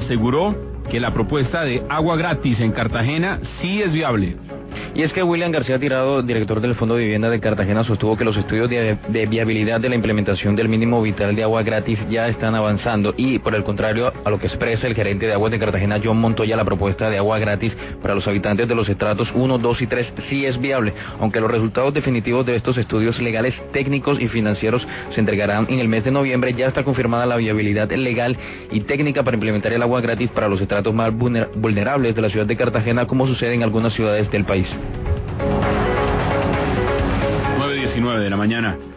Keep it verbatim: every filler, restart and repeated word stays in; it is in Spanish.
aseguró que la propuesta de agua gratis en Cartagena sí es viable. Y es que William García Tirado, director del Fondo de Vivienda de Cartagena, sostuvo que los estudios de, de viabilidad de la implementación del mínimo vital de agua gratis ya están avanzando y, por el contrario a lo que expresa el gerente de Aguas de Cartagena, John Montoya, la propuesta de agua gratis para los habitantes de los estratos uno, dos y tres sí es viable, aunque los resultados definitivos de estos estudios legales, técnicos y financieros se entregarán en el mes de noviembre. Ya está confirmada la viabilidad legal y técnica para implementar el agua gratis para los estratos más vulnerables de la ciudad de Cartagena, como sucede en algunas ciudades del país. nueve diecinueve de la mañana.